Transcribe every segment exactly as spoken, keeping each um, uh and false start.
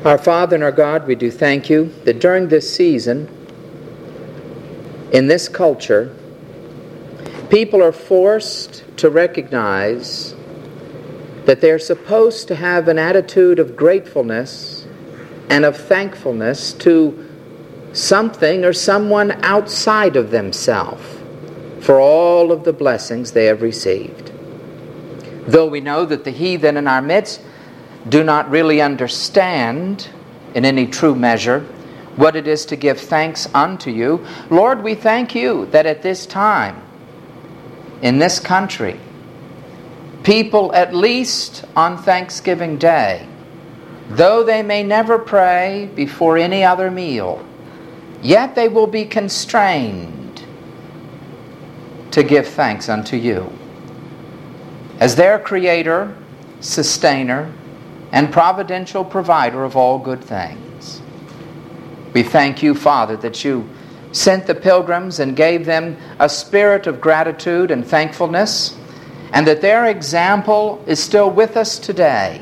Our Father and our God, we do thank you that during this season, in this culture, people are forced to recognize that they're supposed to have an attitude of gratefulness and of thankfulness to something or someone outside of themselves for all of the blessings they have received. Though we know that the heathen in our midst do not really understand in any true measure what it is to give thanks unto you, Lord, we thank you that at this time, in this country, people, at least on Thanksgiving Day, though they may never pray before any other meal, yet they will be constrained to give thanks unto you as their Creator, Sustainer, and providential provider of all good things. We thank you, Father, that you sent the pilgrims and gave them a spirit of gratitude and thankfulness, and that their example is still with us today.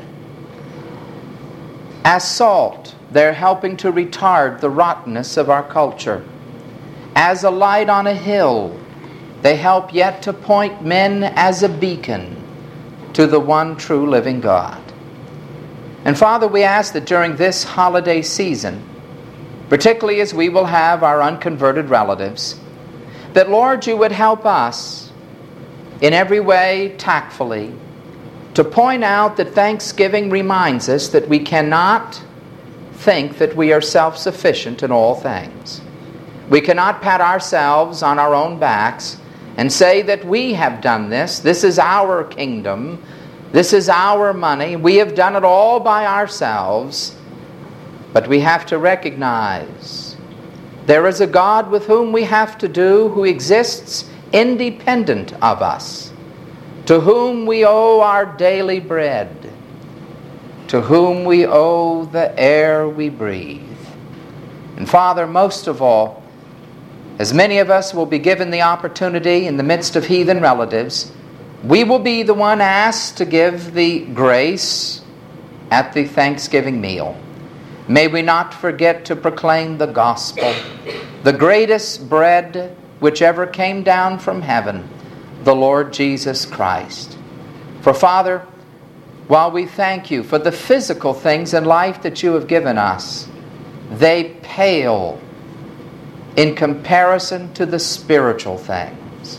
As salt, they're helping to retard the rottenness of our culture. As a light on a hill, they help yet to point men as a beacon to the one true living God. And Father, we ask that during this holiday season, particularly as we will have our unconverted relatives, that, Lord, you would help us in every way tactfully to point out that Thanksgiving reminds us that we cannot think that we are self-sufficient in all things. We cannot pat ourselves on our own backs and say that we have done this, this is our kingdom, this is our money, we have done it all by ourselves. But we have to recognize there is a God with whom we have to do, who exists independent of us, to whom we owe our daily bread, to whom we owe the air we breathe. And Father, most of all, as many of us will be given the opportunity in the midst of heathen relatives, we will be the one asked to give the grace at the Thanksgiving meal. May we not forget to proclaim the gospel, the greatest bread which ever came down from heaven, the Lord Jesus Christ. For Father, while we thank you for the physical things in life that you have given us, they pale in comparison to the spiritual things.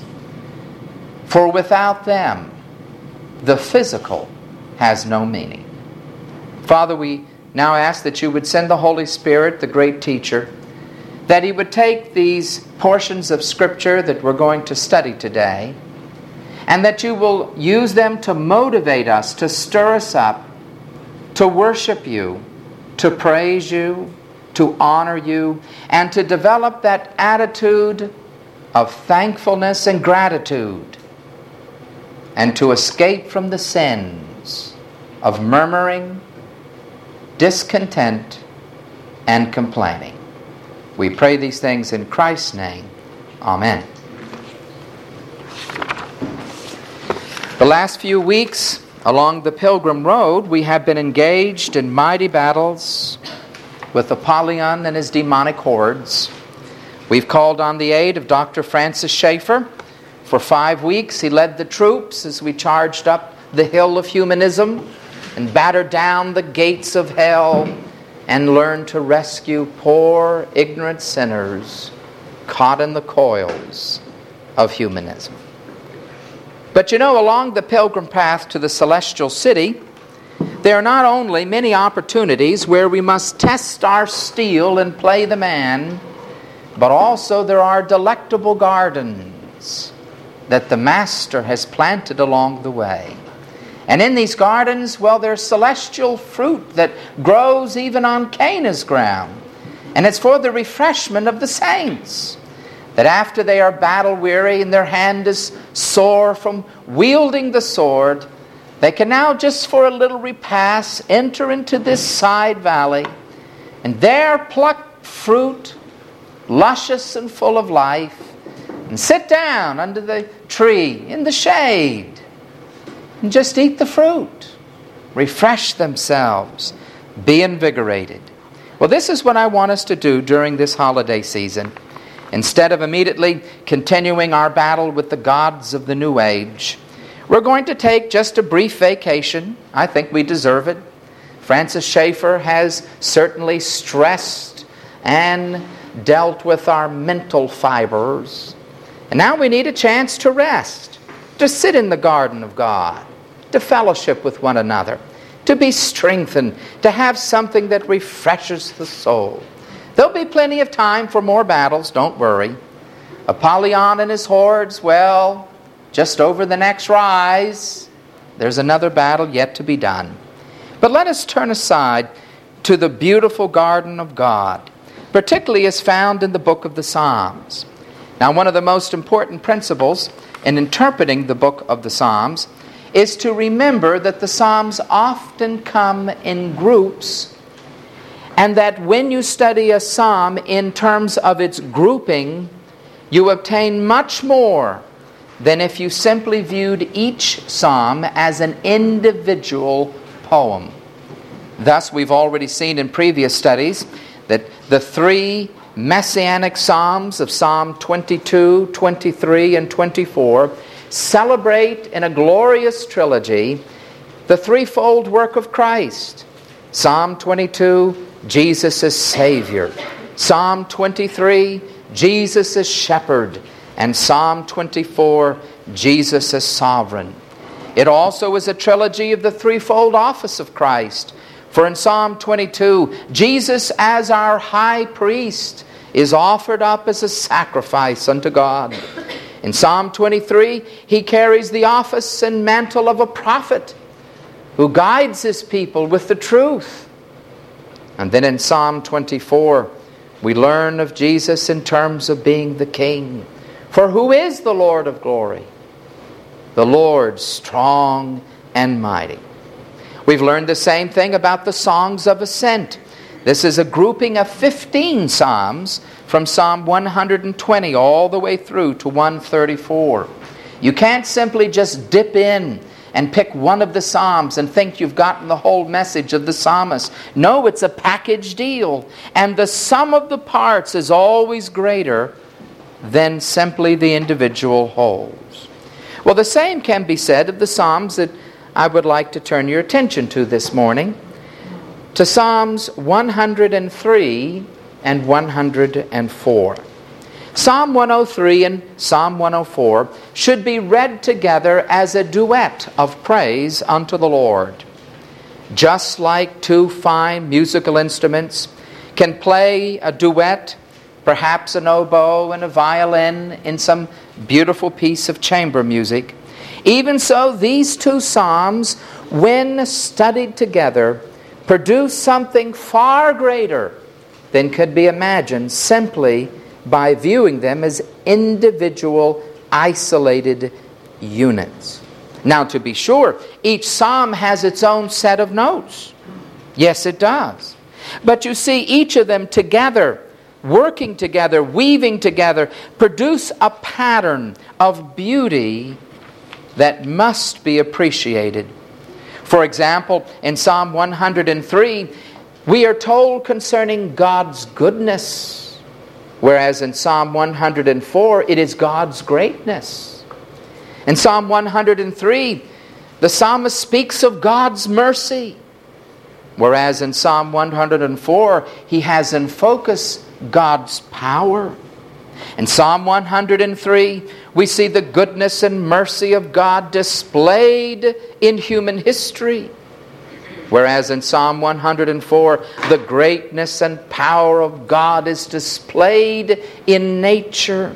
For without them, the physical has no meaning. Father, we now ask that you would send the Holy Spirit, the great teacher, that he would take these portions of Scripture that we're going to study today, and that you will use them to motivate us, to stir us up, to worship you, to praise you, to honor you, and to develop that attitude of thankfulness and gratitude, and to escape from the sins of murmuring, discontent, and complaining. We pray these things in Christ's name. Amen. The last few weeks along the Pilgrim Road, we have been engaged in mighty battles with Apollyon and his demonic hordes. We've called on the aid of Doctor Francis Schaeffer. For five weeks, he led the troops as we charged up the hill of humanism and battered down the gates of hell and learned to rescue poor, ignorant sinners caught in the coils of humanism. But you know, along the pilgrim path to the celestial city, there are not only many opportunities where we must test our steel and play the man, but also there are delectable gardens that the Master has planted along the way. And in these gardens, well, there's celestial fruit that grows even on Cana's ground. And it's for the refreshment of the saints, that after they are battle-weary and their hand is sore from wielding the sword, they can now, just for a little repast, enter into this side valley and there pluck fruit, luscious and full of life, and sit down under the tree in the shade and just eat the fruit, refresh themselves, Be invigorated. Well, this is what I want us to do during this holiday season. Instead of immediately continuing our battle with the gods of the New Age, we're going to take just a brief vacation. I think we deserve it. Francis Schaeffer has certainly stressed and dealt with our mental fibers. And now we need a chance to rest, to sit in the garden of God, to fellowship with one another, to be strengthened, to have something that refreshes the soul. There'll be plenty of time for more battles, don't worry. Apollyon and his hordes, well, just over the next rise, there's another battle yet to be done. But let us turn aside to the beautiful garden of God, particularly as found in the book of the Psalms. Now, one of the most important principles in interpreting the book of the Psalms is to remember that the Psalms often come in groups, and that when you study a psalm in terms of its grouping, you obtain much more than if you simply viewed each psalm as an individual poem. Thus, we've already seen in previous studies that the three messianic psalms of Psalm twenty-two, twenty-three, and twenty-four celebrate in a glorious trilogy the threefold work of Christ. Psalm twenty-two, Jesus is Savior. Psalm twenty-three, Jesus is Shepherd. And Psalm twenty-four, Jesus is Sovereign. It also is a trilogy of the threefold office of Christ. For in Psalm twenty-two, Jesus as our high priest is offered up as a sacrifice unto God. In Psalm twenty-three, he carries the office and mantle of a prophet who guides his people with the truth. And then in Psalm twenty-four, we learn of Jesus in terms of being the King. For who is the Lord of glory? The Lord strong and mighty. We've learned the same thing about the songs of ascent. This is a grouping of fifteen psalms from Psalm one hundred twenty all the way through to one thirty-four. You can't simply just dip in and pick one of the psalms and think you've gotten the whole message of the psalmist. No, it's a package deal. And the sum of the parts is always greater than simply the individual wholes. Well, the same can be said of the psalms that I would like to turn your attention to this morning, to Psalms one hundred three and one hundred four. Psalm one oh three and Psalm one oh four should be read together as a duet of praise unto the Lord. Just like two fine musical instruments can play a duet, perhaps an oboe and a violin in some beautiful piece of chamber music, even so these two psalms, when studied together, produce something far greater than could be imagined simply by viewing them as individual, isolated units. Now, to be sure, each psalm has its own set of notes. Yes, it does. But you see, each of them together, working together, weaving together, produce a pattern of beauty that must be appreciated. For example, in Psalm one hundred three, we are told concerning God's goodness, whereas in Psalm one hundred four, it is God's greatness. In Psalm one hundred three, the psalmist speaks of God's mercy, whereas in Psalm one hundred four, he has in focus God's power. In Psalm one hundred three, we see the goodness and mercy of God displayed in human history, whereas in Psalm one hundred four, the greatness and power of God is displayed in nature.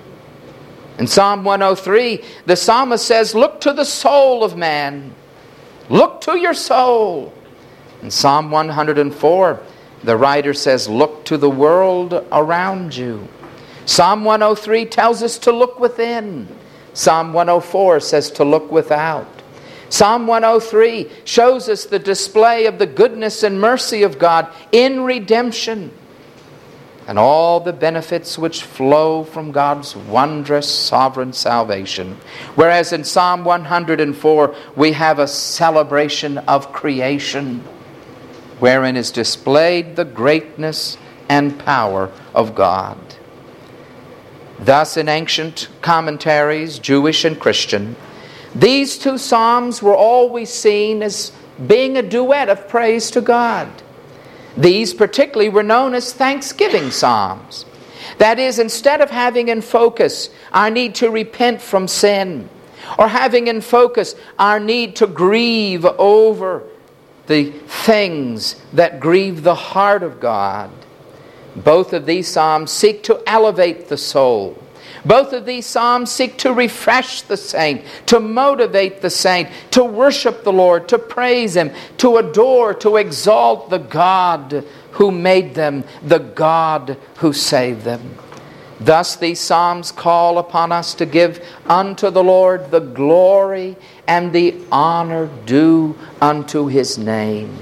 In Psalm one oh three, the psalmist says, "Look to the soul of man. Look to your soul." In Psalm one hundred four, the writer says, "Look to the world around you." Psalm one oh three tells us to look within. Psalm one oh four says to look without. Psalm one oh three shows us the display of the goodness and mercy of God in redemption and all the benefits which flow from God's wondrous sovereign salvation. Whereas in Psalm one hundred four we have a celebration of creation. wherein is displayed the greatness and power of God. Thus, in ancient commentaries, Jewish and Christian, these two psalms were always seen as being a duet of praise to God. These particularly were known as thanksgiving psalms. That is, instead of having in focus our need to repent from sin, or having in focus our need to grieve over the things that grieve the heart of God, both of these psalms seek to elevate the soul. Both of these psalms seek to refresh the saint, to motivate the saint, to worship the Lord, to praise Him, to adore, to exalt the God who made them, the God who saved them. Thus these psalms call upon us to give unto the Lord the glory and the honor due unto His name.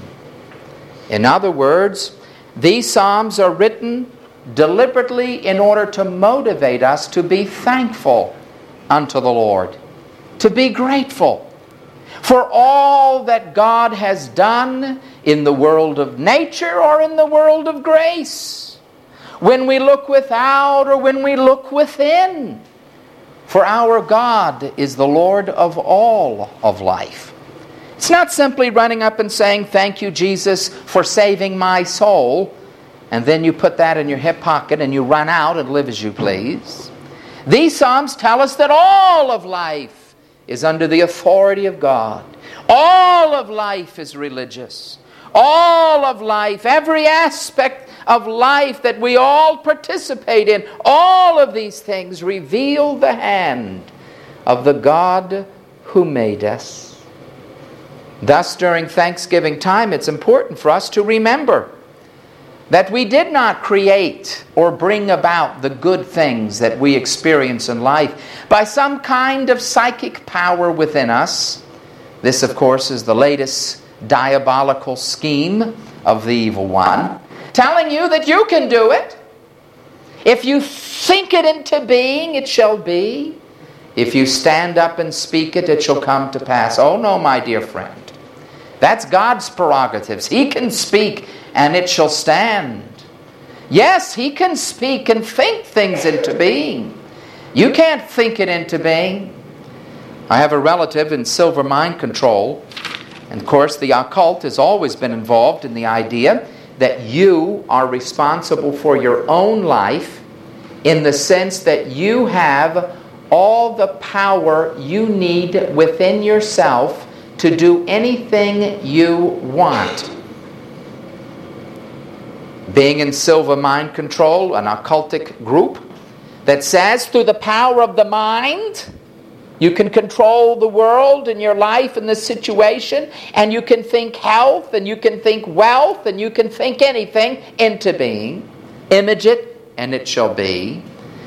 In other words, these psalms are written deliberately in order to motivate us to be thankful unto the Lord, to be grateful for all that God has done in the world of nature or in the world of grace, when we look without or when we look within. For our God is the Lord of all of life. It's not simply running up and saying, "Thank you, Jesus, for saving my soul," and then you put that in your hip pocket and you run out and live as you please. These psalms tell us that all of life is under the authority of God. All of life is religious. All of life, every aspect of life that we all participate in, all of these things reveal the hand of the God who made us. Thus, during Thanksgiving time, it's important for us to remember that we did not create or bring about the good things that we experience in life by some kind of psychic power within us. This, of course, is the latest diabolical scheme of the evil one, telling you that you can do it. If you think it into being, it shall be. If you stand up and speak it, it shall come to pass. Oh no, my dear friend. That's God's prerogatives. He can speak and it shall stand. Yes, He can speak and think things into being. You can't think it into being. I have a relative in silver mind control. And of course, the occult has always been involved in the idea that you are responsible for your own life, in the sense that you have all the power you need within yourself to do anything you want. Being in silver mind control, an occultic group that says through the power of the mind, you can control the world and your life and the situation, and you can think health, and you can think wealth, and you can think anything into being. Image it, and it shall be.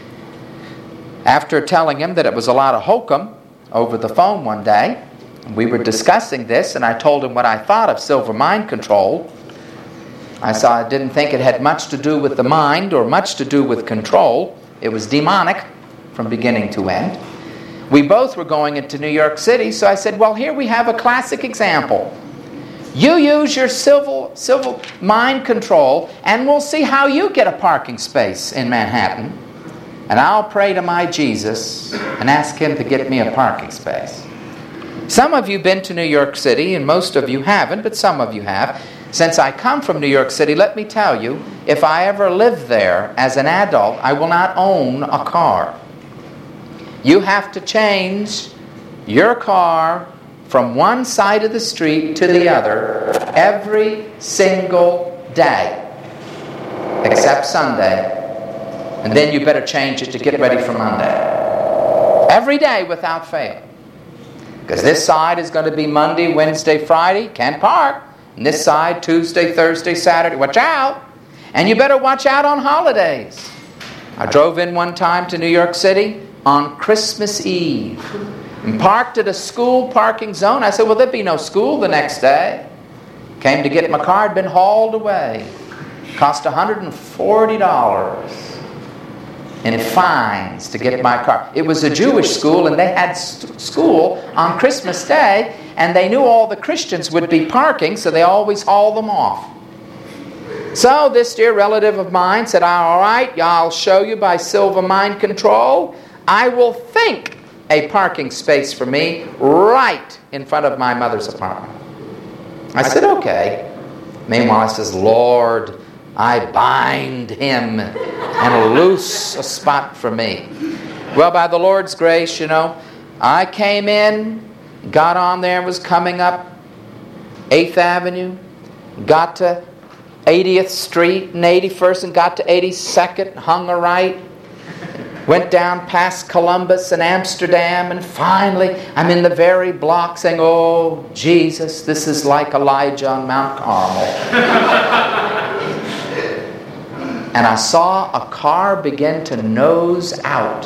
After telling him that it was a lot of hokum over the phone one day, we were discussing this, and I told him what I thought of silver mind control. I saw I didn't think it had much to do with the mind or much to do with control. It was demonic from beginning to end. We both were going into New York City, so I said, well, here we have a classic example. You use your civil, civil mind control, and we'll see how you get a parking space in Manhattan. And I'll pray to my Jesus and ask Him to get me a parking space. Some of you have been to New York City, and most of you haven't, but some of you have. Since I come from New York City, let me tell you, if I ever live there as an adult, I will not own a car. You have to change your car from one side of the street to the other every single day, except Sunday. And then you better change it to get ready for Monday. Every day without fail. Because this side is going to be Monday, Wednesday, Friday, can't park. And this side, Tuesday, Thursday, Saturday, watch out. And you better watch out on holidays. I drove in one time to New York City on Christmas Eve and parked at a school parking zone. I said, well, there'd be no school the next day. Came to get my car, had been hauled away. Cost one hundred forty dollars in fines to get my car. It was a Jewish school, and they had st- school on Christmas Day, and they knew all the Christians would be parking, so they always hauled them off. So this dear relative of mine said, all right, I'll show you by silver mind control. I will think a parking space for me right in front of my mother's apartment. I said, okay. Meanwhile, I says, Lord, I bind him and loose a spot for me. Well, by the Lord's grace, you know, I came in, got on there, was coming up eighth Avenue, got to eightieth Street and eighty-first and got to eighty-second, hung a right, went down past Columbus and Amsterdam, and finally I'm in the very block saying, oh, Jesus, this is like Elijah on Mount Carmel. And I saw a car begin to nose out.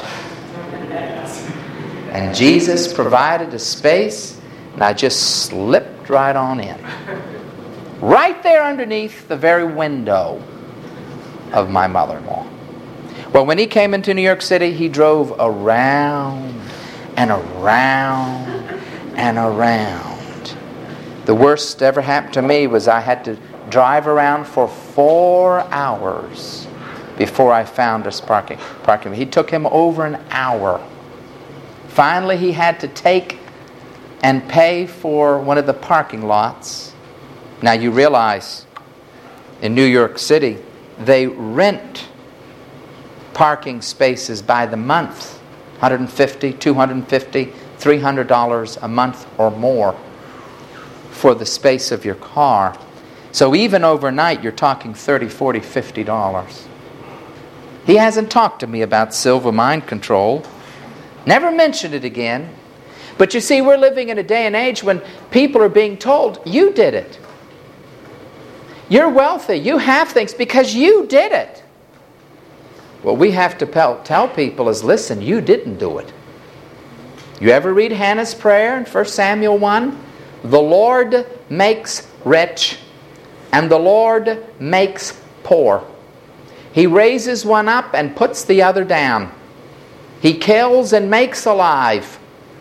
And Jesus provided a space, and I just slipped right on in. Right there underneath the very window of my mother-in-law. Well, when he came into New York City, he drove around and around and around. The worst ever happened to me was I had to drive around for four hours before I found us parking. parking. He took him over an hour. Finally, he had to take and pay for one of the parking lots. Now, you realize in New York City, they rent parking spaces by the month. one hundred fifty dollars, two hundred fifty dollars, three hundred dollars a month or more for the space of your car. So even overnight, you're talking thirty dollars, forty dollars, fifty dollars. He hasn't talked to me about silver mind control. Never mentioned it again. But you see, we're living in a day and age when people are being told, you did it. You're wealthy. You have things because you did it. What we have to tell people is, listen, you didn't do it. You ever read Hannah's prayer in First Samuel one? The Lord makes rich and the Lord makes poor. He raises one up and puts the other down. He kills and makes alive.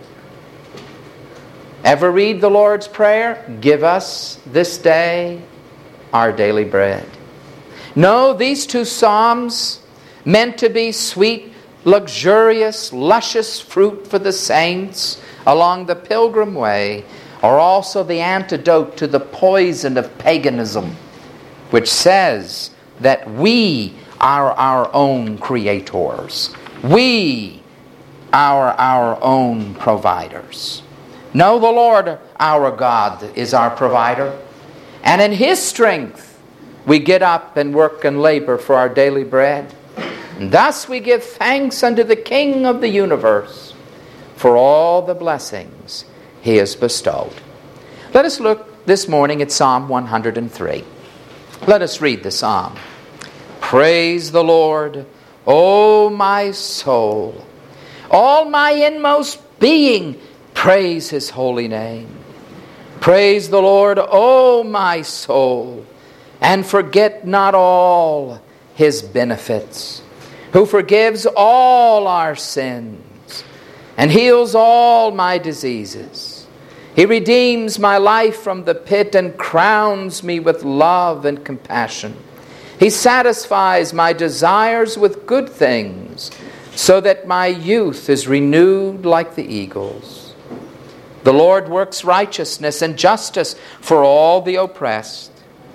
Ever read the Lord's Prayer? Give us this day our daily bread. No, these two psalms, meant to be sweet, luxurious, luscious fruit for the saints along the pilgrim way, are also the antidote to the poison of paganism, which says that we are our own creators. We are our own providers. No, the Lord our God is our provider. And in His strength we get up and work and labor for our daily bread. And thus we give thanks unto the King of the universe for all the blessings He has bestowed. Let us look this morning at Psalm one hundred three. Let us read the psalm. Praise the Lord, O my soul. All my inmost being, praise His holy name. Praise the Lord, O my soul, and forget not all His benefits, who forgives all our sins and heals all my diseases. He redeems my life from the pit and crowns me with love and compassion. He satisfies my desires with good things, so that my youth is renewed like the eagles. The Lord works righteousness and justice for all the oppressed.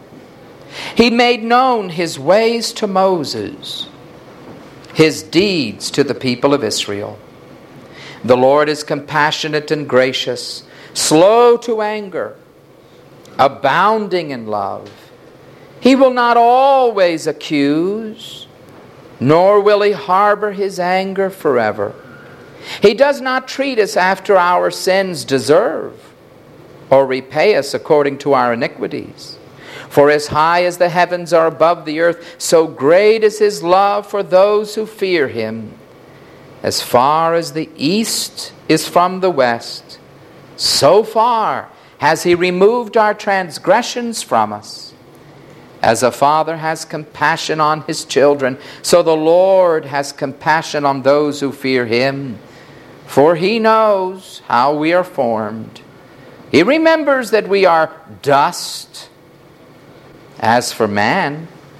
He made known His ways to Moses, His deeds to the people of Israel. The Lord is compassionate and gracious, slow to anger, abounding in love. He will not always accuse, nor will He harbor His anger forever. He does not treat us after our sins deserve, or repay us according to our iniquities. For as high as the heavens are above the earth, so great is His love for those who fear Him. As far as the east is from the west, so far has He removed our transgressions from us. As a father has compassion on his children, so the Lord has compassion on those who fear Him. For He knows how we are formed. He remembers that we are dust. As for man,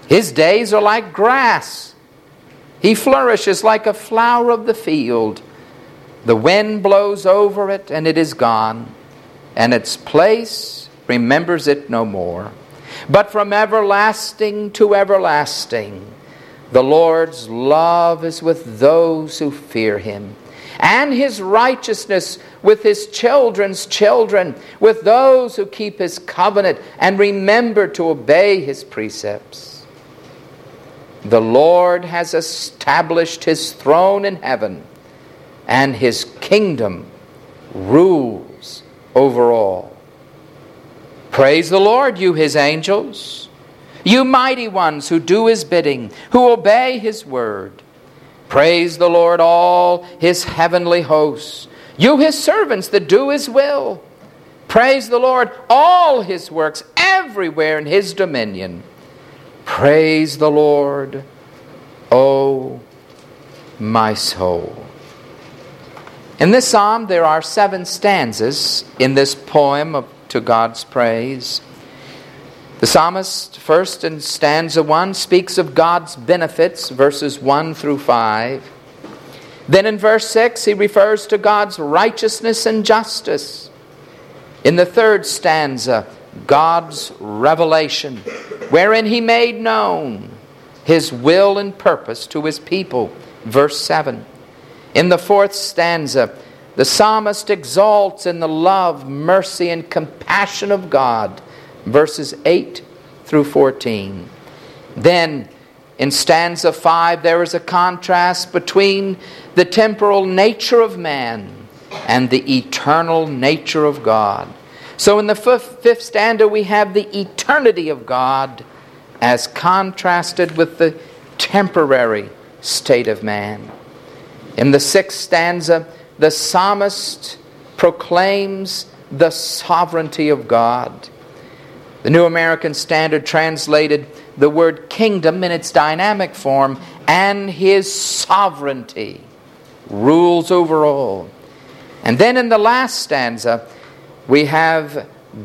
His days are like grass. He flourishes like a flower of the field. The wind blows over it, and it is gone, and its place remembers it no more. But from everlasting to everlasting, the Lord's love is with those who fear Him, and His righteousness with His children's children, with those who keep His covenant and remember to obey His precepts. The Lord has established His throne in heaven, and His kingdom rules over all. Praise the Lord, you His angels, you mighty ones who do His bidding, who obey His word. Praise the Lord, all His heavenly hosts, you His servants that do His will. Praise the Lord, all His works everywhere in His dominion. Praise the Lord, O my soul. In this psalm, there are seven stanzas in this poem of, to God's praise. The psalmist, first in stanza one, speaks of God's benefits, verses one through five. Then in verse six, he refers to God's righteousness and justice. In the third stanza, God's revelation, wherein He made known His will and purpose to His people, verse seven. In the fourth stanza, the psalmist exalts in the love, mercy, and compassion of God, verses eight through fourteen. Then, in stanza five, there is a contrast between the temporal nature of man and the eternal nature of God. So in the fifth, fifth stanza, we have the eternity of God as contrasted with the temporary state of man. In the sixth stanza, the psalmist proclaims the sovereignty of God. The New American Standard translated the word kingdom in its dynamic form, and His sovereignty rules over all. And then in the last stanza, we have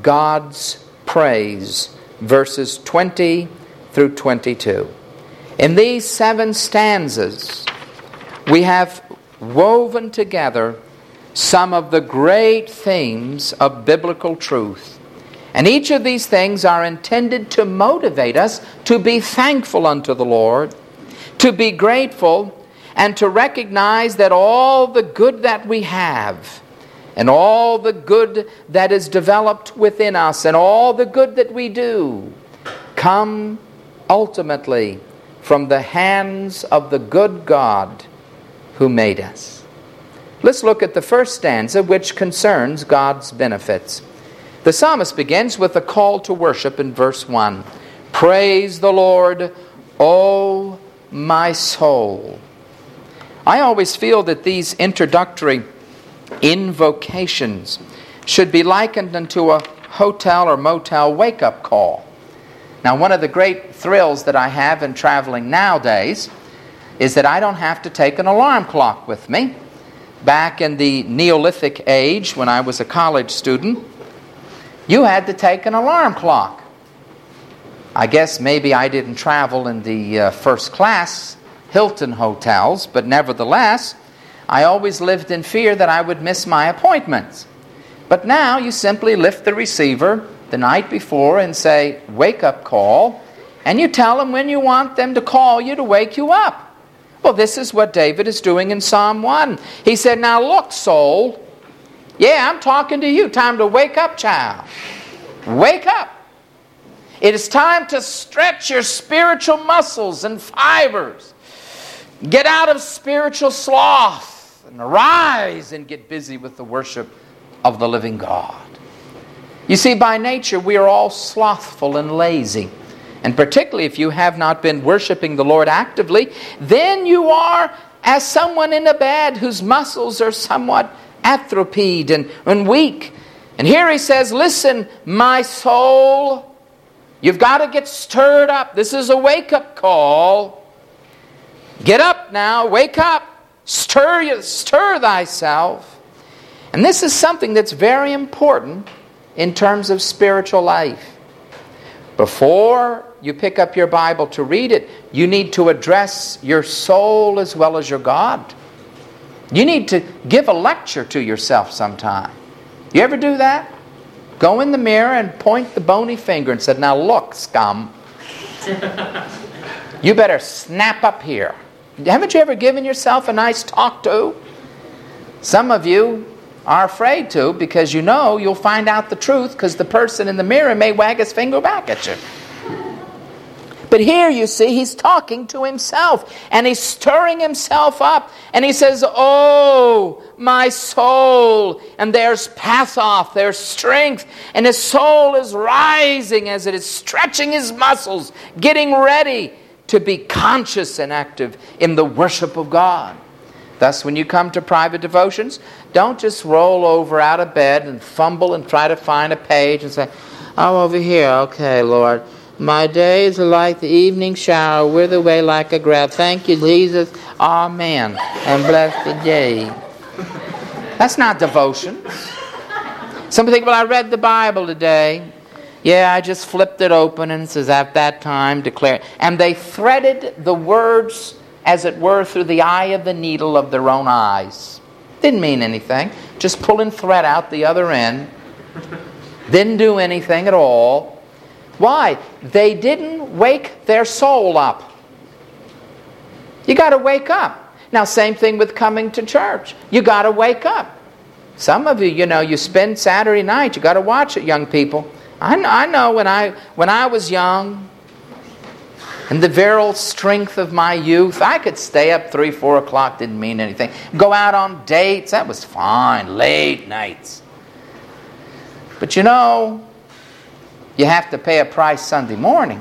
God's praise, verses twenty through twenty-two. In these seven stanzas, we have woven together some of the great themes of biblical truth. And each of these things are intended to motivate us to be thankful unto the Lord, to be grateful, and to recognize that all the good that we have, and all the good that is developed within us, and all the good that we do, come ultimately from the hands of the good God who made us. Let's look at the first stanza, which concerns God's benefits. The psalmist begins with a call to worship in verse one. Praise the Lord, O my soul. I always feel that these introductory invocations should be likened unto a hotel or motel wake-up call. Now, one of the great thrills that I have in traveling nowadays is that I don't have to take an alarm clock with me. Back in the Neolithic age, when I was a college student, you had to take an alarm clock. I guess maybe I didn't travel in the uh, first class Hilton hotels, but nevertheless, I always lived in fear that I would miss my appointments. But now you simply lift the receiver the night before and say, wake up call, and you tell them when you want them to call you to wake you up. Well, this is what David is doing in Psalm one. He said, now look, soul, yeah, I'm talking to you. Time to wake up, child. Wake up. It is time to stretch your spiritual muscles and fibers. Get out of spiritual sloth and arise and get busy with the worship of the living God. You see, by nature, we are all slothful and lazy. And particularly if you have not been worshiping the Lord actively, then you are as someone in a bed whose muscles are somewhat atrophied and, and weak. And here he says, listen, my soul, you've got to get stirred up. This is a wake-up call. Get up now, wake up, stir you, stir thyself. And this is something that's very important in terms of spiritual life. Before you pick up your Bible to read it, you need to address your soul as well as your God. You need to give a lecture to yourself sometime. You ever do that? Go in the mirror and point the bony finger and say, now look, scum. You better snap up here. Haven't you ever given yourself a nice talk to? Some of you are afraid to because you know you'll find out the truth because the person in the mirror may wag his finger back at you. But here you see he's talking to himself and he's stirring himself up and he says, oh, my soul. And there's pathos, there's strength, and his soul is rising as it is stretching his muscles, getting ready to be conscious and active in the worship of God. Thus, when you come to private devotions, don't just roll over out of bed and fumble and try to find a page and say, oh, over here, okay, Lord. My days are like the evening shower, wither away like a grass. Thank you, Jesus. Amen. And bless the day. That's not devotion. Some people think, well, I read the Bible today. Yeah, I just flipped it open and it says, at that time, declare. And they threaded the words, as it were, through the eye of the needle of their own eyes. Didn't mean anything. Just pulling thread out the other end. Didn't do anything at all. Why? They didn't wake their soul up. You got to wake up. Now, same thing with coming to church. You got to wake up. Some of you, you know, you spend Saturday night. You got to watch it, young people. I know, I know when I when I was young, in the virile strength of my youth, I could stay up three, four o'clock. Didn't mean anything. Go out on dates. That was fine. Late nights. But you know, you have to pay a price Sunday morning.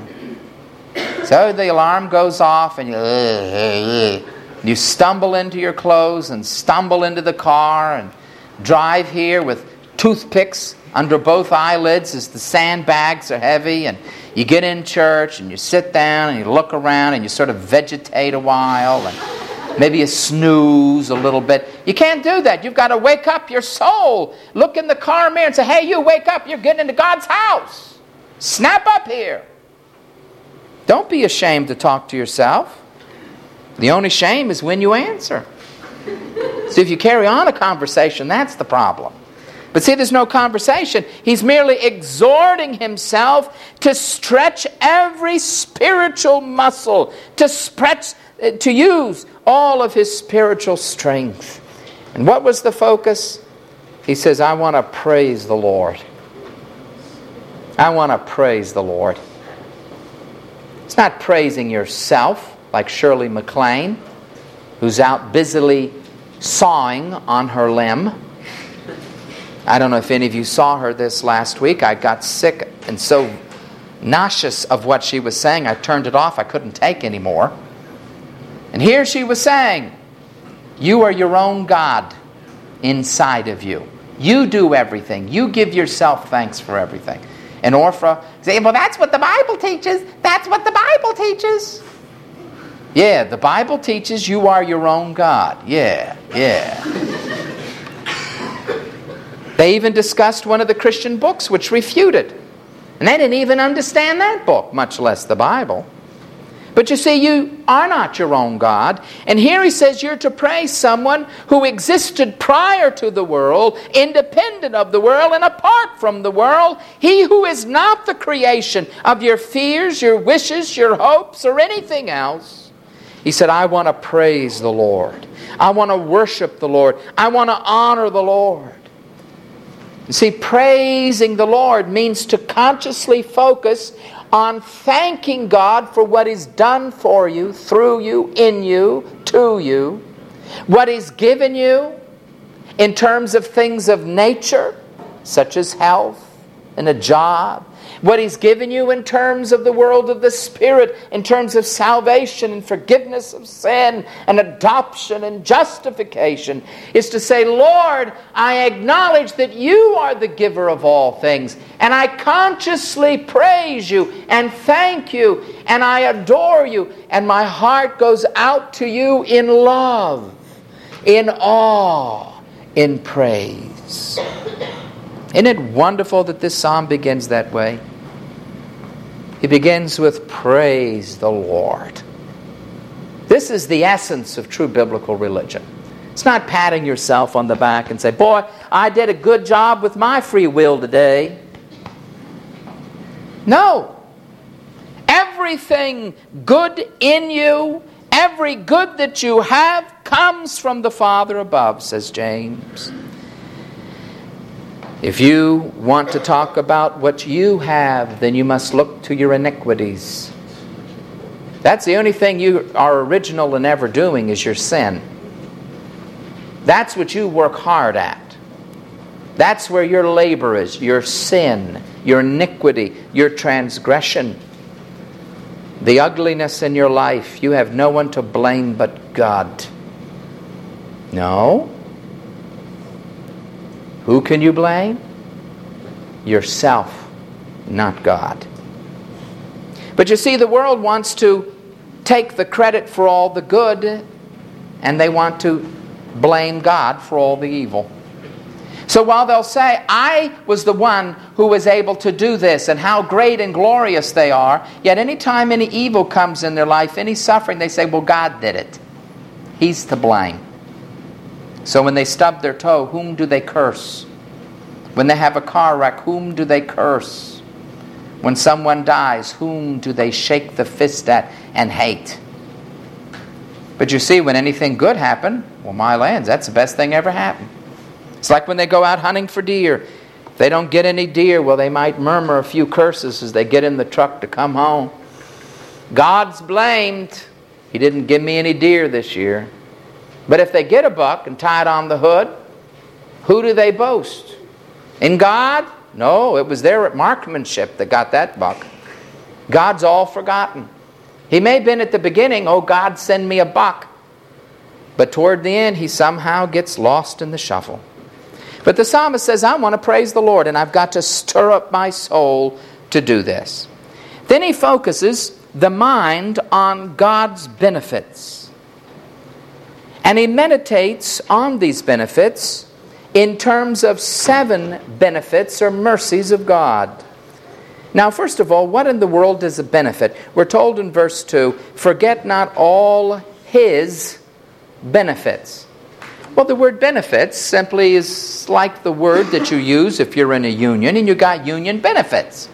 So the alarm goes off and you, uh, uh, uh, you stumble into your clothes and stumble into the car and drive here with toothpicks under both eyelids as the sandbags are heavy, and you get in church and you sit down and you look around and you sort of vegetate a while and maybe you snooze a little bit. You can't do that. You've got to wake up your soul. Look in the car mirror and say, hey, you wake up. You're getting into God's house. Snap up here. Don't be ashamed to talk to yourself. The only shame is when you answer. So if you carry on a conversation, that's the problem. But see, there's no conversation. He's merely exhorting himself to stretch every spiritual muscle, to stretch, to use all of his spiritual strength. And what was the focus? He says, I want to praise the Lord. I want to praise the Lord. It's not praising yourself like Shirley MacLaine, who's out busily sawing on her limb. I don't know if any of you saw her this last week. I got sick and so nauseous of what she was saying, I turned it off. I couldn't take anymore. And here she was saying, you are your own God inside of you. You do everything. You give yourself thanks for everything. And Orpha say, well, that's what the Bible teaches. That's what the Bible teaches. Yeah, the Bible teaches you are your own God. Yeah, yeah. They even discussed one of the Christian books which refuted. And they didn't even understand that book, much less the Bible. But you see, you are not your own God. And here he says you're to praise someone who existed prior to the world, independent of the world, and apart from the world. He who is not the creation of your fears, your wishes, your hopes, or anything else. He said, I want to praise the Lord. I want to worship the Lord. I want to honor the Lord. You see, praising the Lord means to consciously focus on thanking God for what He's done for you, through you, in you, to you, what He's given you in terms of things of nature, such as health and a job, what He's given you in terms of the world of the Spirit, in terms of salvation and forgiveness of sin and adoption and justification, is to say, Lord, I acknowledge that you are the giver of all things, and I consciously praise you and thank you and I adore you, and my heart goes out to you in love, in awe, in praise. Isn't it wonderful that this psalm begins that way? He begins with, praise the Lord. This is the essence of true biblical religion. It's not patting yourself on the back and say, boy, I did a good job with my free will today. No. Everything good in you, every good that you have, comes from the Father above, says James. If you want to talk about what you have, then you must look to your iniquities. That's the only thing you are original in ever doing is your sin. That's what you work hard at. That's where your labor is, your sin, your iniquity, your transgression. The ugliness in your life, you have no one to blame but God. No. Who can you blame? Yourself, not God. But you see, the world wants to take the credit for all the good, and they want to blame God for all the evil. So while they'll say, I was the one who was able to do this, and how great and glorious they are, yet any time any evil comes in their life, any suffering, they say, well, God did it. He's to blame. So when they stub their toe, whom do they curse? When they have a car wreck, whom do they curse? When someone dies, whom do they shake the fist at and hate? But you see, when anything good happens, well, my lands, that's the best thing ever happened. It's like when they go out hunting for deer. If they don't get any deer, well, they might murmur a few curses as they get in the truck to come home. God's blamed. He didn't give me any deer this year. But if they get a buck and tie it on the hood, who do they boast? In God? No, it was their marksmanship that got that buck. God's all forgotten. He may have been at the beginning, oh God, send me a buck. But toward the end, he somehow gets lost in the shuffle. But the psalmist says, I want to praise the Lord, and I've got to stir up my soul to do this. Then he focuses the mind on God's benefits. And he meditates on these benefits in terms of seven benefits or mercies of God. Now, first of all, what in the world is a benefit? We're told in verse two, forget not all His benefits. Well, the word benefits simply is like the word that you use if you're in a union and you got union benefits.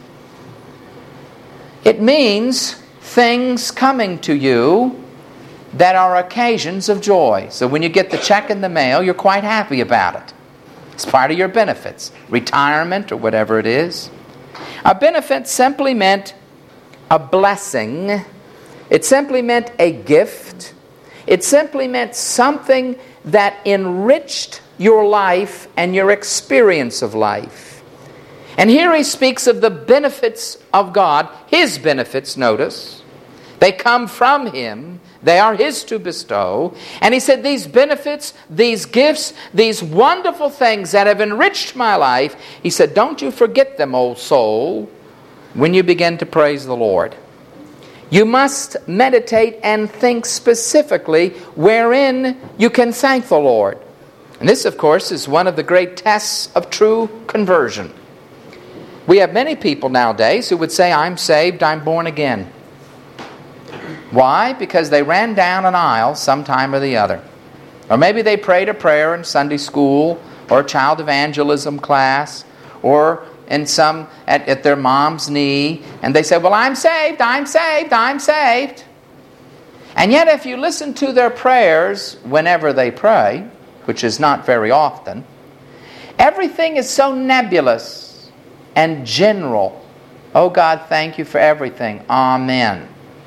It means things coming to you that are occasions of joy. So when you get the check in the mail, you're quite happy about it. It's part of your benefits, retirement or whatever it is. A benefit simply meant a blessing. It simply meant a gift. It simply meant something that enriched your life and your experience of life. And here he speaks of the benefits of God, His benefits, notice. They come from Him. They are His to bestow. And he said, these benefits, these gifts, these wonderful things that have enriched my life, he said, don't you forget them, old soul, when you begin to praise the Lord. You must meditate and think specifically wherein you can thank the Lord. And this, of course, is one of the great tests of true conversion. We have many people nowadays who would say, I'm saved, I'm born again. Why? Because they ran down an aisle sometime or the other. Or maybe they prayed a prayer in Sunday school or a child evangelism class or in some at, at their mom's knee, and they said, well, I'm saved, I'm saved, I'm saved. And yet if you listen to their prayers whenever they pray, which is not very often, everything is so nebulous and general. Oh God, thank you for everything. Amen.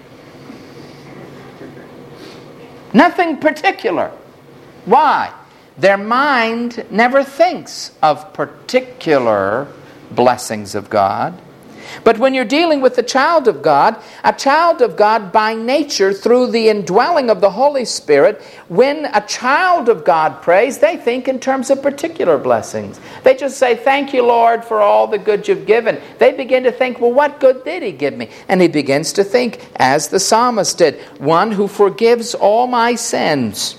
Nothing particular. Why? Their mind never thinks of particular blessings of God. But when you're dealing with the child of God, a child of God by nature through the indwelling of the Holy Spirit, when a child of God prays, they think in terms of particular blessings. They just say, thank you, Lord, for all the good you've given. They begin to think, well, what good did He give me? And he begins to think, as the psalmist did, one who forgives all my sins.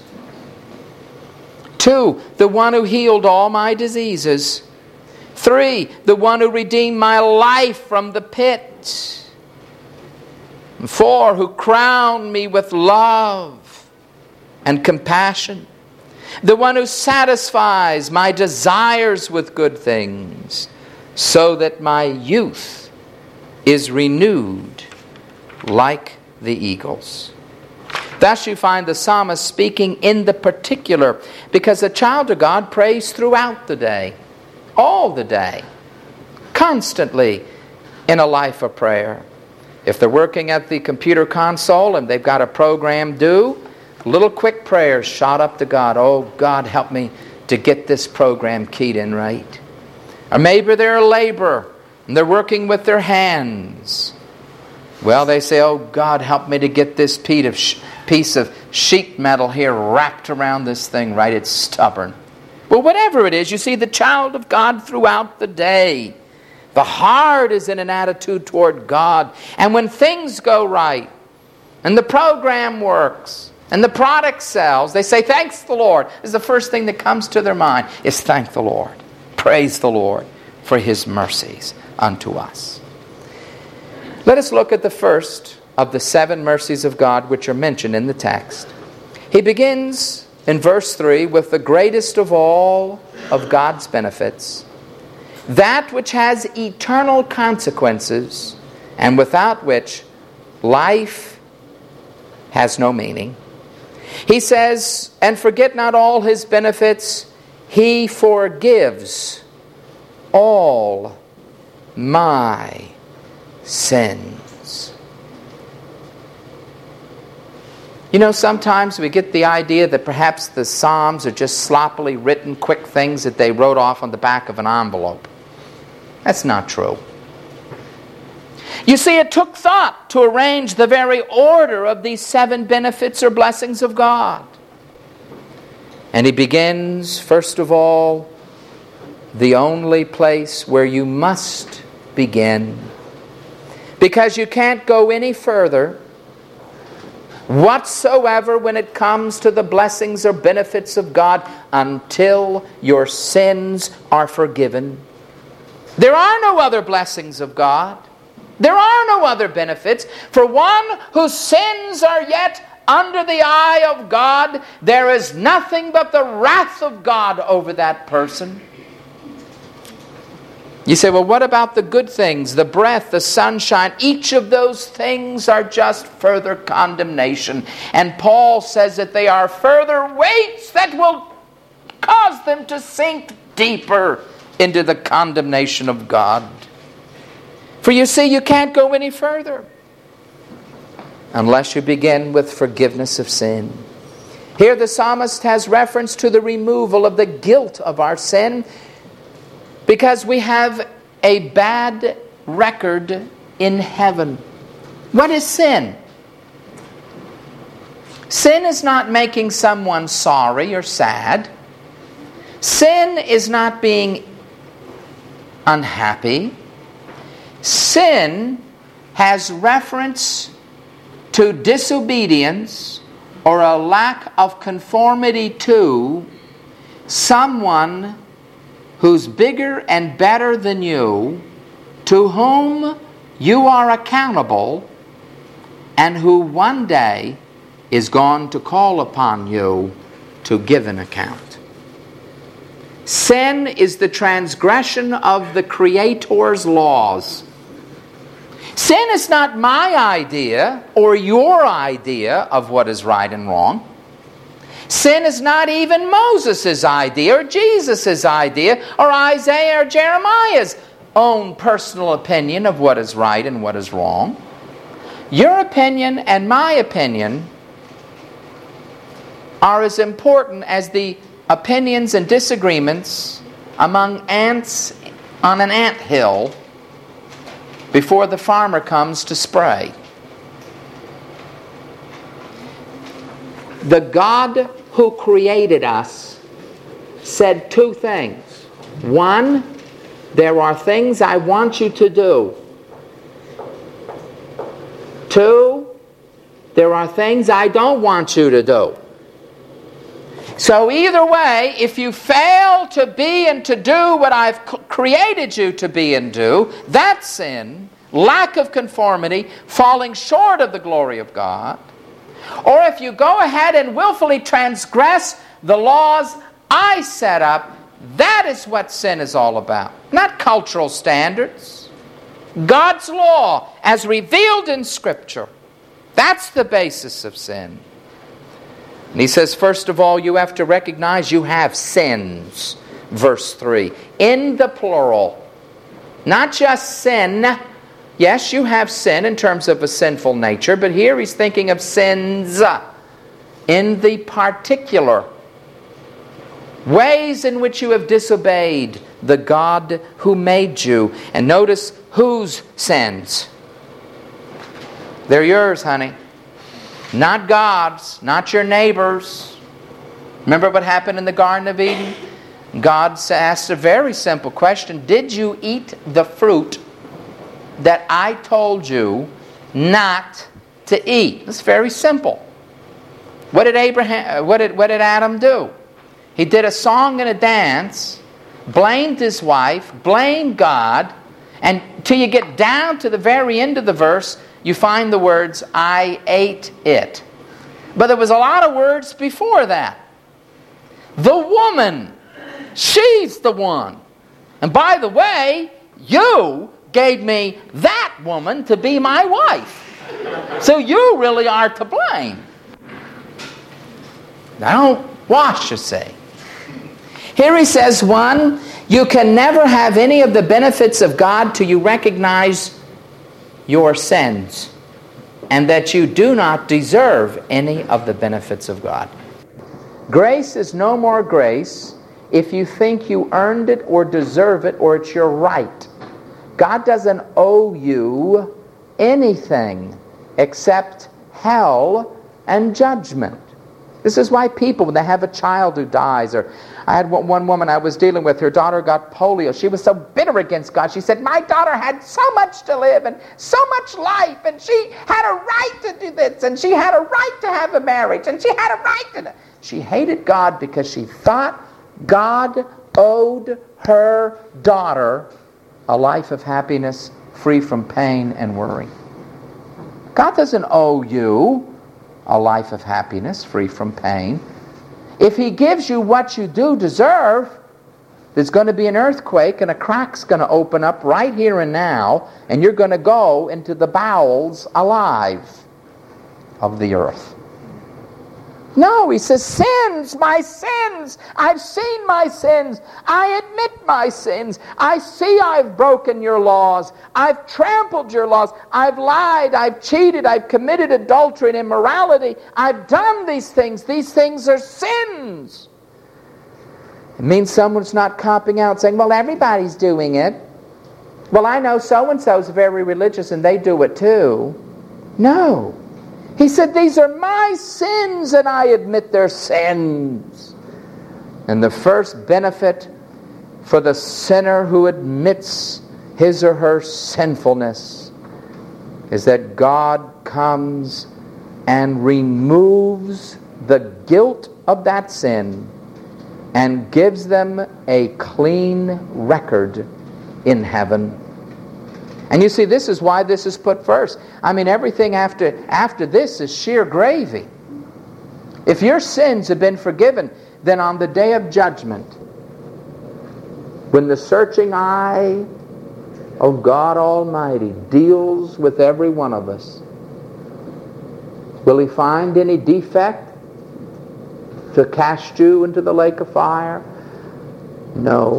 Two, the one who healed all my diseases. Three, the one who redeemed my life from the pit. Four, who crown me with love and compassion. The one who satisfies my desires with good things, so that my youth is renewed like the eagles. Thus you find the psalmist speaking in the particular, because a child of God prays throughout the day, all the day, constantly in a life of prayer. If they're working at the computer console and they've got a program due, little quick prayers shot up to God. Oh, God, help me to get this program keyed in right. Or maybe they're a laborer and they're working with their hands. Well, they say, oh, God, help me to get this piece of sheet metal here wrapped around this thing right. It's stubborn. Well, whatever it is, you see the child of God throughout the day. The heart is in an attitude toward God. And when things go right, and the program works, and the product sells, they say, thanks the Lord. This is the first thing that comes to their mind, is thank the Lord. Praise the Lord for His mercies unto us. Let us look at the first of the seven mercies of God which are mentioned in the text. He begins in verse three with the greatest of all of God's benefits, that which has eternal consequences and without which life has no meaning. He says, and forget not all His benefits, He forgives all my sins. You know, sometimes we get the idea that perhaps the Psalms are just sloppily written, quick things that they wrote off on the back of an envelope. That's not true. You see, it took thought to arrange the very order of these seven benefits or blessings of God. And he begins, first of all, the only place where you must begin, because you can't go any further whatsoever when it comes to the blessings or benefits of God until your sins are forgiven. There are no other blessings of God. There are no other benefits. For one whose sins are yet under the eye of God, there is nothing but the wrath of God over that person. You say, well, what about the good things, the breath, the sunshine? Each of those things are just further condemnation. And Paul says that they are further weights that will cause them to sink deeper into the condemnation of God. For you see, you can't go any further unless you begin with forgiveness of sin. Here the psalmist has reference to the removal of the guilt of our sin, because we have a bad record in heaven. What is sin? Sin is not making someone sorry or sad. Sin is not being unhappy. Sin has reference to disobedience or a lack of conformity to someone who's bigger and better than you, to whom you are accountable, and who one day is going to call upon you to give an account. Sin is the transgression of the Creator's laws. Sin is not my idea or your idea of what is right and wrong. Sin is not even Moses' idea or Jesus' idea or Isaiah or Jeremiah's own personal opinion of what is right and what is wrong. Your opinion and my opinion are as important as the opinions and disagreements among ants on an ant hill before the farmer comes to spray. The God who created us said two things. One, there are things I want you to do. Two, there are things I don't want you to do. So either way, if you fail to be and to do what I've created you to be and do, that's sin. lack of conformity, falling short of the glory of God, or if you go ahead and willfully transgress the laws I set up, that is what sin is all about. Not cultural standards. God's law as revealed in Scripture. That's the basis of sin. And he says, first of all, you have to recognize you have sins. Verse three. In the plural. Not just sin. Yes, you have sin in terms of a sinful nature, but here he's thinking of sins in the particular. Ways in which you have disobeyed the God who made you. And notice whose sins? They're yours, honey. Not God's, not your neighbor's. Remember what happened in the Garden of Eden? God asked a very simple question. Did you eat the fruit that I told you not to eat? It's very simple. What did Abraham, what did, what did Adam do? He did a song and a dance, blamed his wife, blamed God, and till you get down to the very end of the verse, you find the words, I ate it. But there was a lot of words before that. The woman, she's the one. And by the way, you gave me that woman to be my wife. So you really are to blame. Now don't wash, you say. Here he says, one, you can never have any of the benefits of God till you recognize your sins and that you do not deserve any of the benefits of God. Grace is no more grace if you think you earned it or deserve it or it's your right. God doesn't owe you anything except hell and judgment. This is why people, when they have a child who dies, or I had one woman I was dealing with, her daughter got polio. She was so bitter against God. She said, my daughter had so much to live and so much life, and she had a right to do this, and she had a right to have a marriage, and she had a right to... She hated God because she thought God owed her daughter a life of happiness free from pain and worry. God doesn't owe you a life of happiness free from pain. If He gives you what you do deserve, there's going to be an earthquake and a crack's going to open up right here and now, and you're going to go into the bowels alive of the earth. No, he says, sins, my sins. I've seen my sins. I admit my sins. I see I've broken your laws. I've trampled your laws. I've lied. I've cheated. I've committed adultery and immorality. I've done these things. These things are sins. It means someone's not copping out saying, well, everybody's doing it. Well, I know so-and-so's very religious and they do it too. No. He said, these are my sins and I admit they're sins. And the first benefit for the sinner who admits his or her sinfulness is that God comes and removes the guilt of that sin and gives them a clean record in heaven. And you see, this is why this is put first. I mean, everything after, after this is sheer gravy. If your sins have been forgiven, then on the day of judgment, when the searching eye of God Almighty deals with every one of us, will He find any defect to cast you into the lake of fire? No.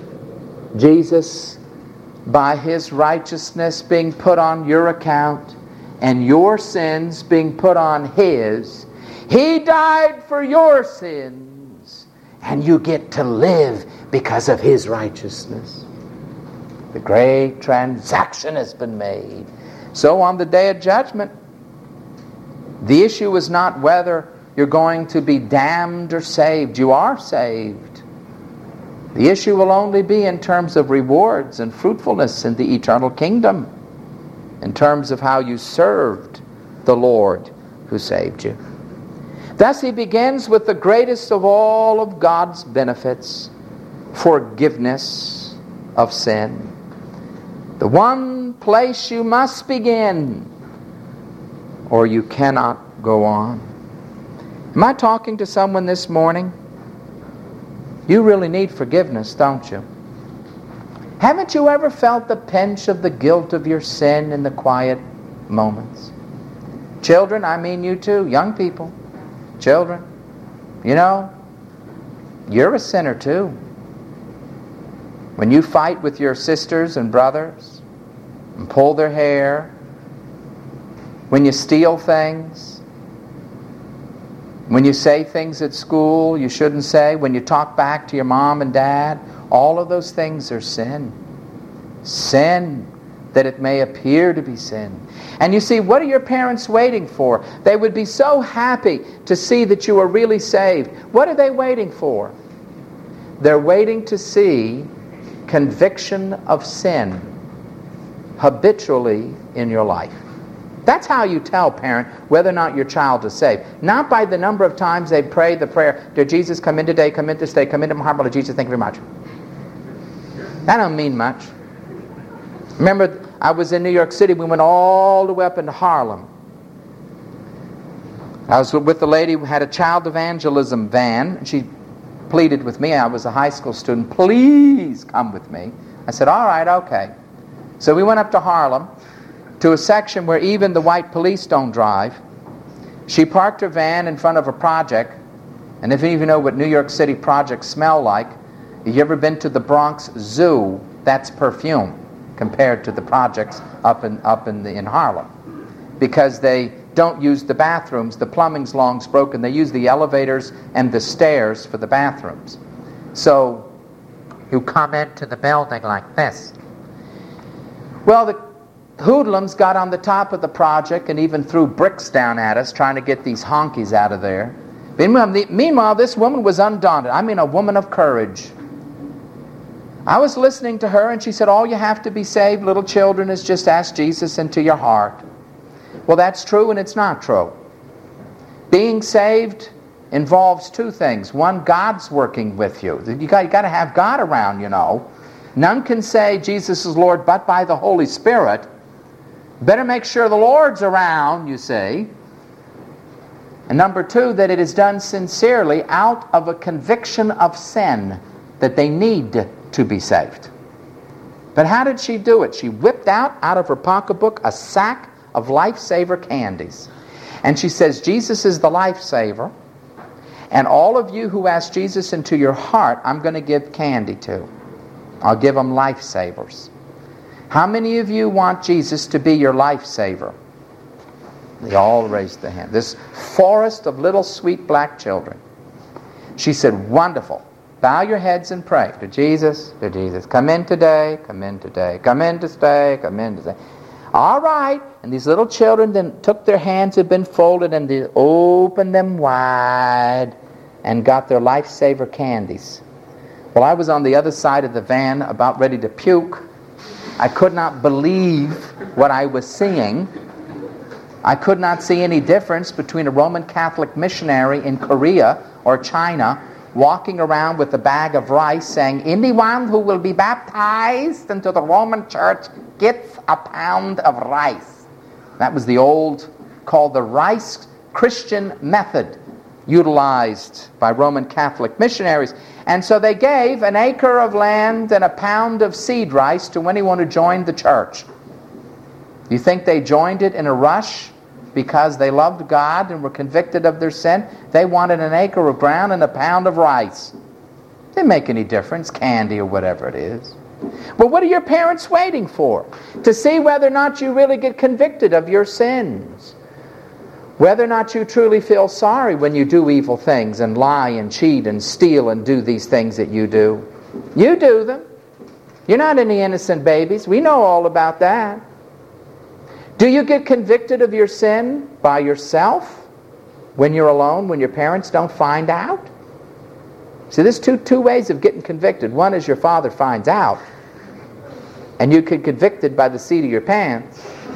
Jesus, by His righteousness being put on your account and your sins being put on His, He died for your sins and you get to live because of His righteousness. The great transaction has been made. So on the day of judgment, the issue is not whether you're going to be damned or saved. You are saved. The issue will only be in terms of rewards and fruitfulness in the eternal kingdom, in terms of how you served the Lord who saved you. Thus he begins with the greatest of all of God's benefits, forgiveness of sin. The one place you must begin, or you cannot go on. Am I talking to someone this morning? You really need forgiveness, don't you? Haven't you ever felt the pinch of the guilt of your sin in the quiet moments? Children, I mean you too, young people, children, you know, you're a sinner too. When you fight with your sisters and brothers and pull their hair, when you steal things, when you say things at school you shouldn't say, when you talk back to your mom and dad, all of those things are sin. Sin, that it may appear to be sin. And you see, what are your parents waiting for? They would be so happy to see that you are really saved. What are they waiting for? They're waiting to see conviction of sin habitually in your life. That's how you tell, parent, whether or not your child is saved. Not by the number of times they pray the prayer, "Dear Jesus, come in today, come in this day, come into my heart, Lord Jesus, thank you very much." That don't mean much. Remember, I was in New York City. We went all the way up into Harlem. I was with the lady who had a child evangelism van. She pleaded with me. I was a high school student. "Please come with me." I said, "All right, okay." So we went up to Harlem, to a section where even the white police don't drive. She parked her van in front of a project. And if you even know what New York City projects smell like, if you ever been to the Bronx Zoo, that's perfume compared to the projects up in up in the in Harlem, because they don't use the bathrooms. The plumbing's long broken. They use the elevators and the stairs for the bathrooms. So you come into the building like this. Well, the hoodlums got on the top of the project and even threw bricks down at us, trying to get these honkies out of there. Meanwhile, this woman was undaunted. I mean, a woman of courage. I was listening to her, and she said, "All you have to be saved, little children, is just ask Jesus into your heart." Well, that's true, and it's not true. Being saved involves two things. One, God's working with you. You got, you got to have God around, you know. None can say Jesus is Lord but by the Holy Spirit. Better make sure the Lord's around, you see. And number two, that it is done sincerely out of a conviction of sin, that they need to be saved. But how did she do it? She whipped out, out of her pocketbook, a sack of Lifesaver candies. And she says, "Jesus is the Lifesaver. And all of you who ask Jesus into your heart, I'm going to give candy to. I'll give them Lifesavers." How many of you want Jesus to be your Lifesaver? They all raised their hand. This forest of little sweet black children. She said, "Wonderful. Bow your heads and pray to Jesus, to Jesus. Come in today, come in today, come in to stay, come in to stay." All right. And these little children then took their hands that had been folded and they opened them wide and got their Lifesaver candies. Well, I was on the other side of the van about ready to puke. I could not believe what I was seeing. I could not see any difference between a Roman Catholic missionary in Korea or China walking around with a bag of rice saying, "Anyone who will be baptized into the Roman Church gets a pound of rice." That was the old, called the rice Christian method, utilized by Roman Catholic missionaries. And so they gave an acre of land and a pound of seed rice to anyone who joined the church. You think they joined it in a rush because they loved God and were convicted of their sin? They wanted an acre of ground and a pound of rice. Didn't make any difference, candy or whatever it is. But what are your parents waiting for? To see whether or not you really get convicted of your sins. Whether or not you truly feel sorry when you do evil things and lie and cheat and steal and do these things that you do. You do them. You're not any innocent babies. We know all about that. Do you get convicted of your sin by yourself when you're alone, when your parents don't find out? See, there's two, two ways of getting convicted. One is your father finds out, and you get convicted by the seat of your pants.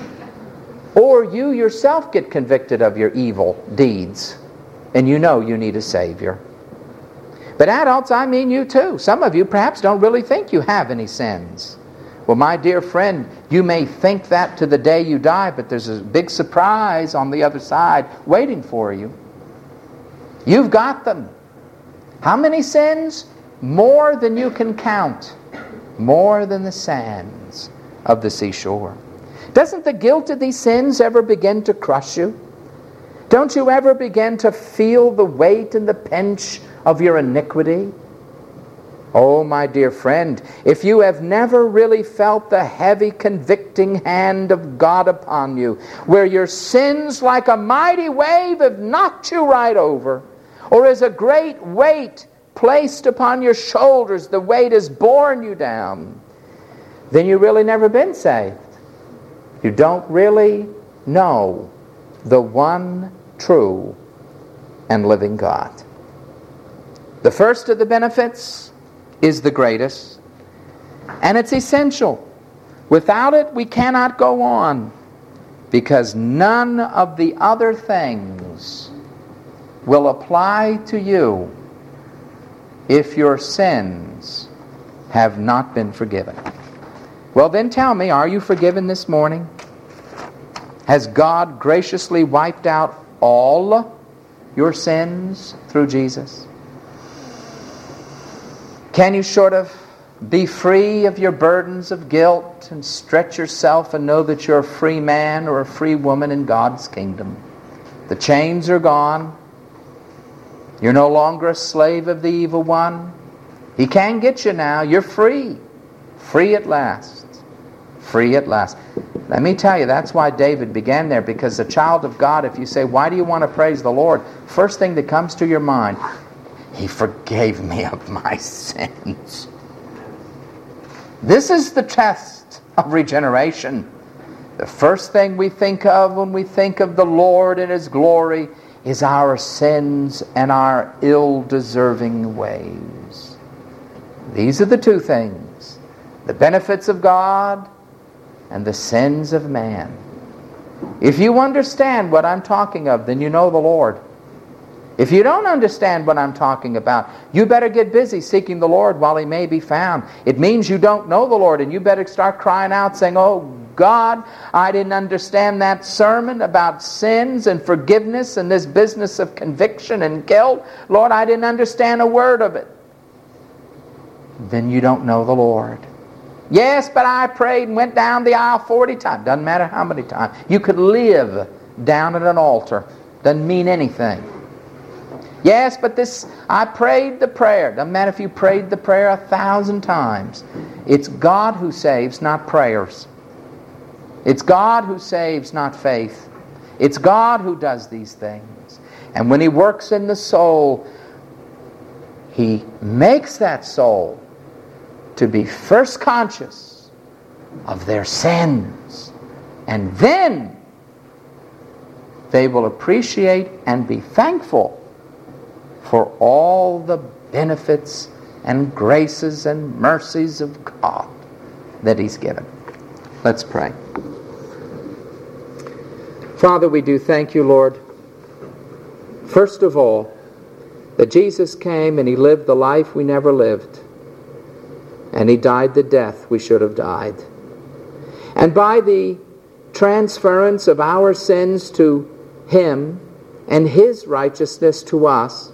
Or you yourself get convicted of your evil deeds, and you know you need a Savior. But adults, I mean you too. Some of you perhaps don't really think you have any sins. Well, my dear friend, you may think that to the day you die, but there's a big surprise on the other side waiting for you. You've got them. How many sins? More than you can count. More than the sands of the seashore. Doesn't the guilt of these sins ever begin to crush you? Don't you ever begin to feel the weight and the pinch of your iniquity? Oh, my dear friend, if you have never really felt the heavy convicting hand of God upon you, where your sins like a mighty wave have knocked you right over, or as a great weight placed upon your shoulders, the weight has borne you down, then you've really never been saved. You don't really know the one true and living God. The first of the benefits is the greatest, and it's essential. Without it, we cannot go on, because none of the other things will apply to you if your sins have not been forgiven. Well, then tell me, are you forgiven this morning? Has God graciously wiped out all your sins through Jesus? Can you sort of be free of your burdens of guilt and stretch yourself and know that you're a free man or a free woman in God's kingdom? The chains are gone. You're no longer a slave of the evil one. He can't get you now. You're free. Free at last. Free at last. Let me tell you, that's why David began there, because the child of God, if you say, why do you want to praise the Lord? First thing that comes to your mind, He forgave me of my sins. This is the test of regeneration. The first thing we think of when we think of the Lord and His glory is our sins and our ill-deserving ways. These are the two things: the benefits of God and the sins of man. If you understand what I'm talking of, then you know the Lord. If you don't understand what I'm talking about, you better get busy seeking the Lord while He may be found. It means you don't know the Lord, and you better start crying out saying, oh God, I didn't understand that sermon about sins and forgiveness and this business of conviction and guilt. Lord, I didn't understand a word of it. Then you don't know the Lord. Yes, but I prayed and went down the aisle forty times. Doesn't matter how many times. You could live down at an altar. Doesn't mean anything. Yes, but this, I prayed the prayer. Doesn't matter if you prayed the prayer a thousand times. It's God who saves, not prayers. It's God who saves, not faith. It's God who does these things. And when He works in the soul, He makes that soul to be first conscious of their sins. And then they will appreciate and be thankful for all the benefits and graces and mercies of God that He's given. Let's pray. Father, we do thank You, Lord, first of all, that Jesus came and He lived the life we never lived, and He died the death we should have died. And by the transference of our sins to Him and His righteousness to us,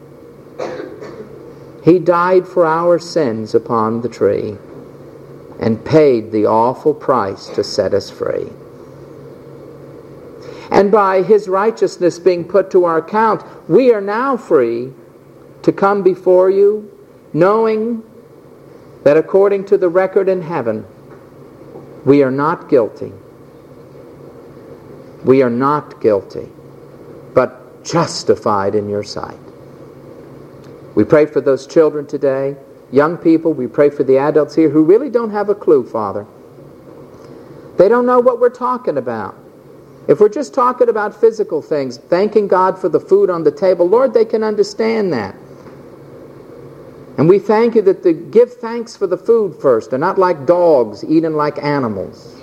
He died for our sins upon the tree and paid the awful price to set us free. And by His righteousness being put to our account, we are now free to come before You, knowing that according to the record in heaven, we are not guilty. We are not guilty, but justified in Your sight. We pray for those children today, young people. We pray for the adults here who really don't have a clue, Father. They don't know what we're talking about. If we're just talking about physical things, thanking God for the food on the table, Lord, they can understand that. And we thank You that they give thanks for the food first. They're not like dogs eating like animals.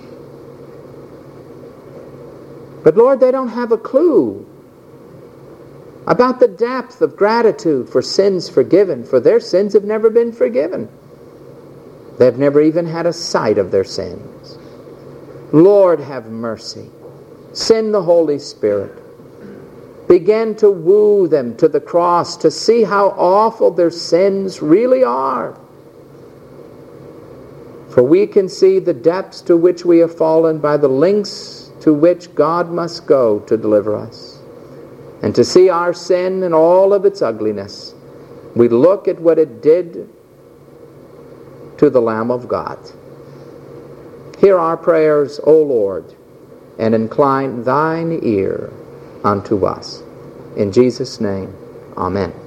But Lord, they don't have a clue about the depth of gratitude for sins forgiven, for their sins have never been forgiven. They've never even had a sight of their sins. Lord, have mercy. Send the Holy Spirit. Begin to woo them to the cross, to see how awful their sins really are. For we can see the depths to which we have fallen by the lengths to which God must go to deliver us. And to see our sin and all of its ugliness, we look at what it did to the Lamb of God. Hear our prayers, O Lord, and incline thine ear unto us. In Jesus' name, amen.